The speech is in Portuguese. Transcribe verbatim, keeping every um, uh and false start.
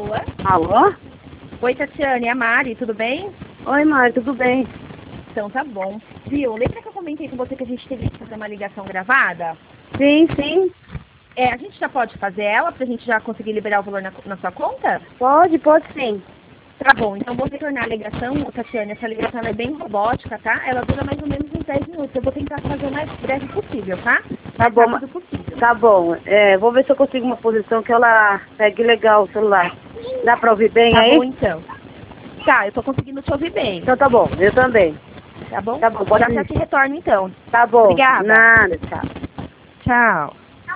Alô? Alô? Oi, Tatiane, é a Mari, tudo bem? Oi, Mari, tudo bem? Então tá bom. Viu, lembra que eu comentei com você que a gente teve que fazer uma ligação gravada? Sim, sim. É, a gente já pode fazer ela pra gente já conseguir liberar o valor na, na sua conta? Pode, pode sim. Tá bom, então vou retornar a ligação, Tatiane. Essa ligação é bem robótica, tá? Ela dura mais ou menos uns dez minutos. Eu vou tentar fazer o mais breve possível, tá? Tá mais bom, rápido possível. Tá bom. É, vou ver se eu consigo uma posição que ela pegue legal o celular. Dá pra ouvir bem Tá aí? bom, então. Tá, eu tô conseguindo te ouvir bem. Então tá bom, eu também. Tá bom? Tá bom, pode Já já ir. te retorno, então. Tá bom. Obrigada. Nada, tchau. Tchau.